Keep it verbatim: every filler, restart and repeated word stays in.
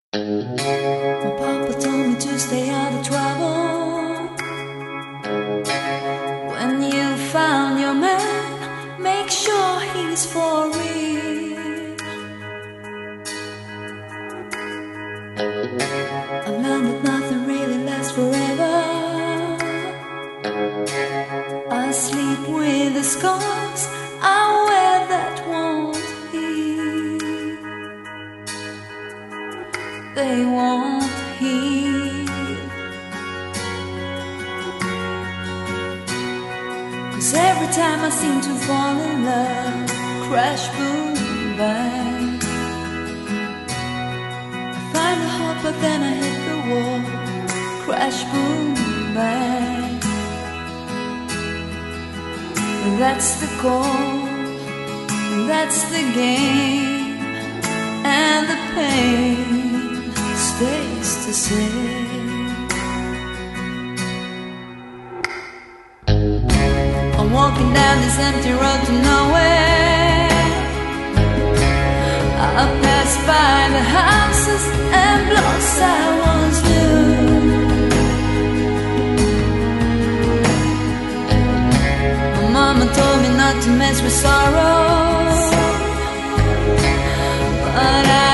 My papa told me to stay out of trouble. When you found your man, make sure he's for real. I've learned that nothing really lasts forever. I sleep with the scars I wear that won't heal. They won't heal. 'Cause every time I seem to fall in love, crash, boom, bang, I find a hope but then I hit the wall, crash, boom, bang. That's the call, that's the game, and the pain stays the same. I'm walking down this empty road to nowhere. I pass by the houses and blocks I once knew. Mama told me not to mess with sorrow, but I